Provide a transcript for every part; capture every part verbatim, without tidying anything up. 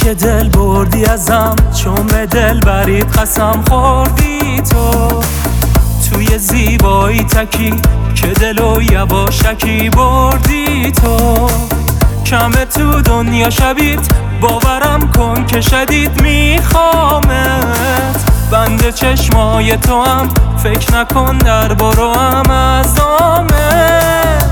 که دل بردی ازم، چون به دل برید قسم خوردی تو. توی زیبایی تکی که دلو یواشکی بردی تو. کمه تو دنیا شبیت، باورم کن که شدید میخوامت. بند چشمای تو هم فکر نکن در برو هم از آمد.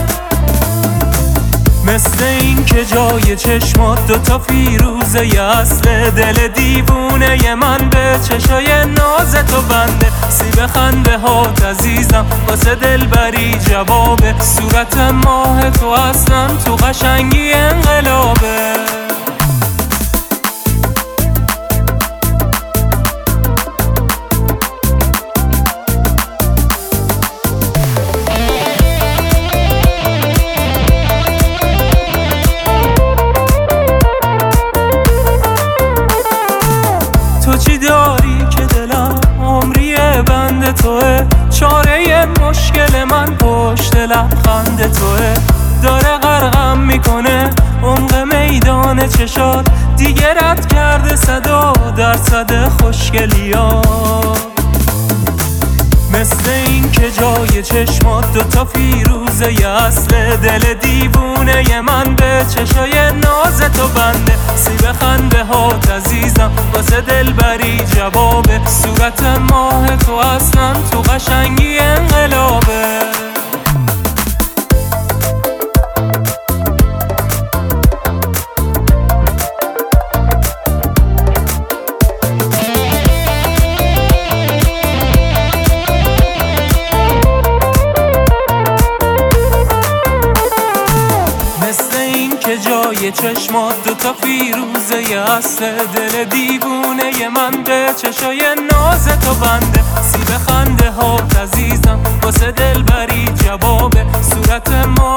مثل این که جای چشمات دوتا فیروزه ی اصل دل دیوونه ی من به چشای ناز تو بنده. سیب خنده هات عزیزم واسه دل بری جوابه. صورت ماه تو اصلا تو قشنگی انقلابه. تو چی داری که دلم عمری بند توه؟ چاره مشکل من پشت لبخند توه. داره غرقم میکنه عمق میدان چشات، دیگه رد کرده صدا در صد خوشگلیات. مثل این که جای چشمات دوتا فیروزه ی اصل دل دیوونه ی من به چشای ناز تو بنده. سیب خنده هات عزیزم واسه دل بری جوابه. صورت ماه تو اصلا تو قشنگی انقلابه. که جای چشمات دوتا فیروزه ی اصل دل دیوونه ی من به چشای ناز تو بنده. سیب خنده هات عزیزم واسه دل بری جوابه. صورت ما